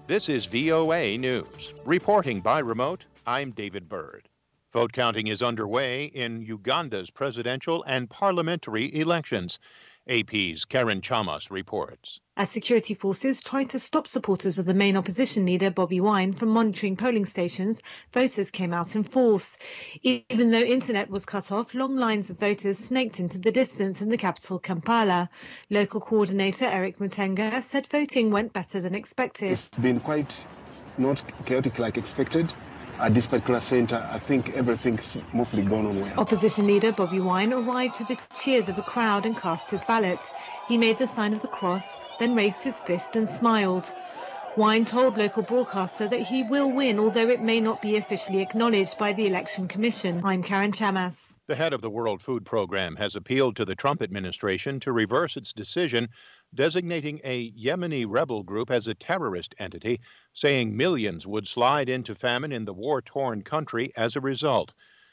This is VOA News. Reporting by remote, I'm David Byrd. Vote counting is underway in Uganda's presidential and parliamentary elections. AP's Karen Chamas reports. As security forces tried to stop supporters of the main opposition leader, Bobi Wine, from monitoring polling stations, voters came out in force. Even though internet was cut off, long lines of voters snaked into the distance in the capital, Kampala. Local coordinator Eric Mutenga said voting went better than expected. It's been quite not chaotic like expected. At this particular centre, I think everything's mostly gone on well. Opposition leader Bobi Wine arrived to the cheers of a crowd and cast his ballot. He made the sign of the cross, then raised his fist and smiled. Wine told local broadcaster that he will win, although it may not be officially acknowledged by the Election Commission. I'm Karen Chamas. The head of the World Food Program has appealed to the Trump administration to reverse its decision designating a Yemeni rebel group as a terrorist entity, saying millions would slide into famine in the war-torn country as a result.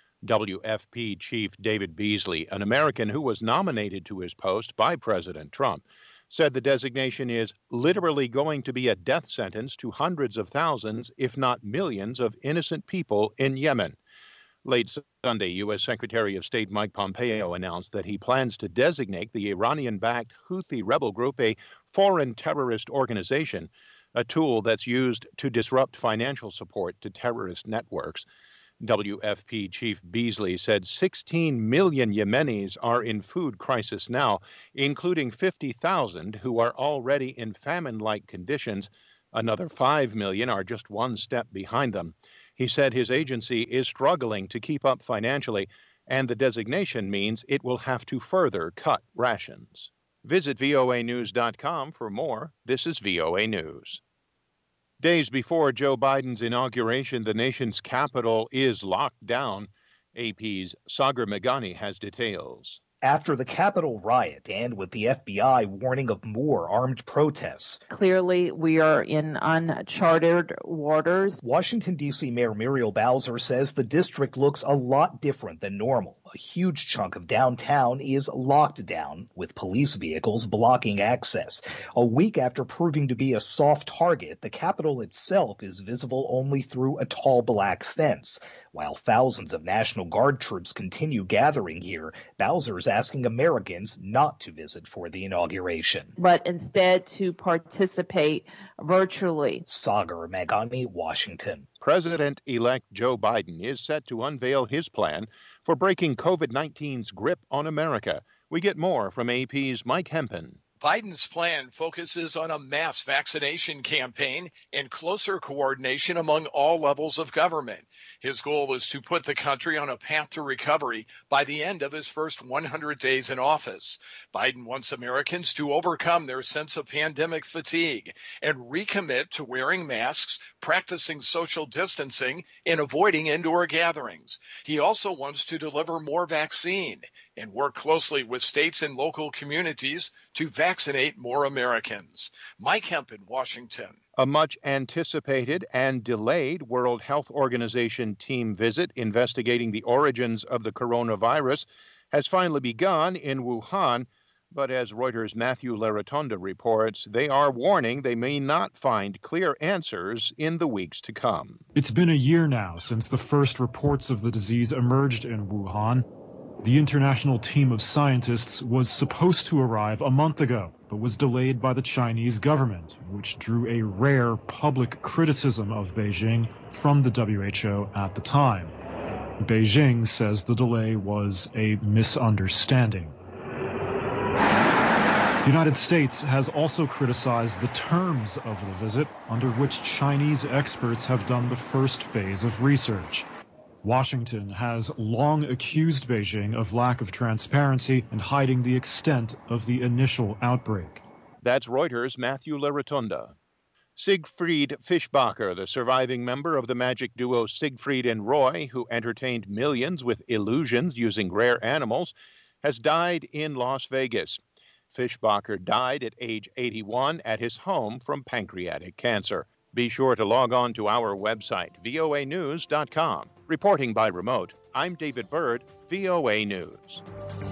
WFP Chief David Beasley, an American who was nominated to his post by President Trump, said the designation is literally going to be a death sentence to hundreds of thousands, if not millions, of innocent people in Yemen. Late Sunday, U.S. Secretary of State Mike Pompeo announced that he plans to designate the Iranian-backed Houthi rebel group a foreign terrorist organization, a tool that's used to disrupt financial support to terrorist networks. WFP Chief Beasley said 16 million Yemenis are in food crisis now, including 50,000 who are already in famine-like conditions. Another 5 million are just one step behind them. He said his agency is struggling to keep up financially, and the designation means it will have to further cut rations. Visit voanews.com for more. This is VOA News. Days before Joe Biden's inauguration, the nation's capital is locked down. AP's Sagar Meghani has details. After the Capitol riot and with the FBI warning of more armed protests. Clearly, we are in uncharted waters. Washington, D.C. Mayor Muriel Bowser says the district looks a lot different than normal. A huge chunk of downtown is locked down, with police vehicles blocking access. A week after proving to be a soft target, the Capitol itself is visible only through a tall black fence. While thousands of National Guard troops continue gathering here, Bowser's asking Americans not to visit for the inauguration, but instead to participate virtually. Sagar Meghani, Washington. President-elect Joe Biden is set to unveil his plan for breaking COVID-19's grip on America. We get more from AP's Mike Hempen. Biden's plan focuses on a mass vaccination campaign and closer coordination among all levels of government. His goal is to put the country on a path to recovery by the end of his first 100 days in office. Biden wants Americans to overcome their sense of pandemic fatigue and recommit to wearing masks, practicing social distancing, and avoiding indoor gatherings. He also wants to deliver more vaccine and work closely with states and local communities to vaccinate more Americans. Mike Hempen, Washington. A much anticipated and delayed World Health Organization team visit investigating the origins of the coronavirus has finally begun in Wuhan. But as Reuters' Matthew Larotonda reports, they are warning they may not find clear answers in the weeks to come. It's been a year now since the first reports of the disease emerged in Wuhan. The international team of scientists was supposed to arrive a month ago, but was delayed by the Chinese government, which drew a rare public criticism of Beijing from the WHO at the time. Beijing says the delay was a misunderstanding. The United States has also criticized the terms of the visit, under which Chinese experts have done the first phase of research. Washington has long accused Beijing of lack of transparency and hiding the extent of the initial outbreak. That's Reuters' Matthew Larotonda. Siegfried Fischbacher, the surviving member of the magic duo Siegfried and Roy, who entertained millions with illusions using rare animals, has died in Las Vegas. Fischbacher died at age 81 at his home from pancreatic cancer. Be sure to log on to our website, voanews.com. Reporting by remote, I'm David Byrd, VOA News.